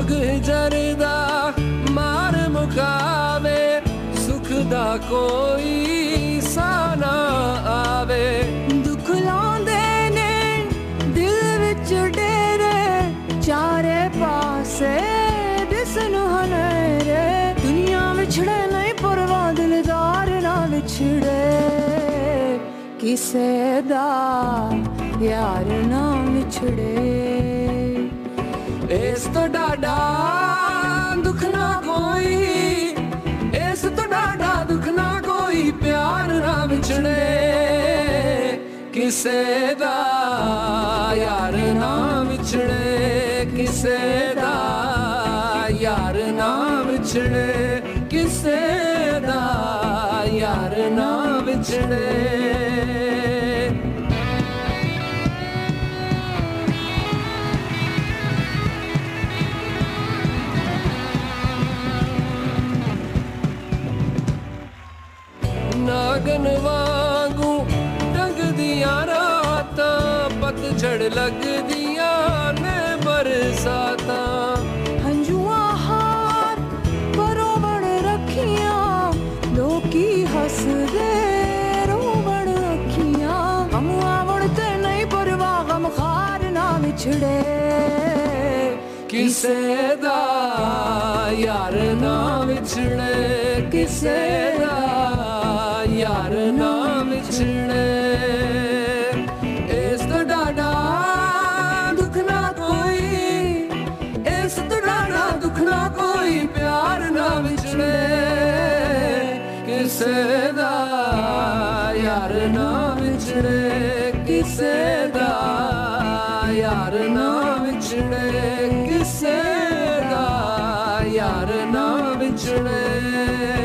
ਰੋਗ ਜਰਦਾ ਮਾਰ ਮੁਕਾਵੇ, ਸੁਖ ਦਾ ਕੋਈ ਸਾਹ ਨਾ ਆਵੇ। ਦੁੱਖ ਲਾਉਂਦੇ ਨੇ ਦਿਲ ਵਿੱਚ ਡੇਰੇ, ਚਾਰੇ ਪਾਸੇ ਦਿਸਣ ਹਨੇਰੇ। ਦੁਨੀਆ ਵਿਛੜੇ ਨਹੀਂ ਪਰਵਾਹ, ਦਿਲਦਾਰ ਨਾ ਵਿਛੜੇ, ਕਿਸੇ ਦਾ ਯਾਰ ਨਾ ਵਿਛੜੇ। ਇਸ ਤੋਂ ਡਾਢਾ ਦੁੱਖ ਨਾ ਕੋਈ, ਇਸ ਤੋਂ ਡਾਢਾ ਦੁੱਖ ਨਾ ਕੋਈ, ਪਿਆਰ ਨਾ ਵਿਛੜੇ, ਕਿਸੇ ਦਾ ਯਾਰ ਨਾ ਵਿਛੜੇ, ਕਿਸੇ ਦਾ ਯਾਰ ਨਾ ਵਿਛੜੇ, ਕਿਸੇ ਦਾ ਯਾਰ ਨਾ ਵਿਛੜੇ। ਨਾਗਨ ਵਾਂਗੂ ਟੰਗਦੀਆਂ ਰਾਤਾਂ, ਪਤਝੜ ਲੱਗਦੀਆਂ ਨੇ ਬਰਸਾਤਾਂ। ਹੰਝੂਆਂ ਹਾਰ ਪਰੋਵਣ ਰੱਖੀਆਂ, ਲੋਕੀ ਹੱਸਦੇ ਰੋਵਣ ਅੱਖੀਆਂ। ਗਮ ਆਵਣ ਤੇ ਨਹੀਂ ਪਰਵਾਹ, ਗਮ ਖਾਰ ਨਾ ਵਿਛੜੇ, ਕਿਸੇ ਦਾ ਯਾਰ ਨਾ ਵਿਛੜੇ, ਕਿਸੇ ਦਾ ਯਾਰ ਨਾ ਵਿਛੜੇ। ਇਸ ਤੋਂ ਡਾਢਾ ਦੁੱਖ ਨਾ ਕੋਈ, ਇਸ ਤੋਂ ਡਾਢਾ ਦੁੱਖ ਨਾ ਕੋਈ, ਪਿਆਰ ਨਾ ਵਿਛੜੇ, ਕਿਸੇ ਦਾ ਯਾਰ ਨਾ ਵਿਛੜੇ, ਕਿਸੇ ਦਾ ਯਾਰ ਨਾ ਵਿਛੜੇ, ਕਿਸੇ ਦਾ ਯਾਰ ਨਾ ਵਿਛੜੇ।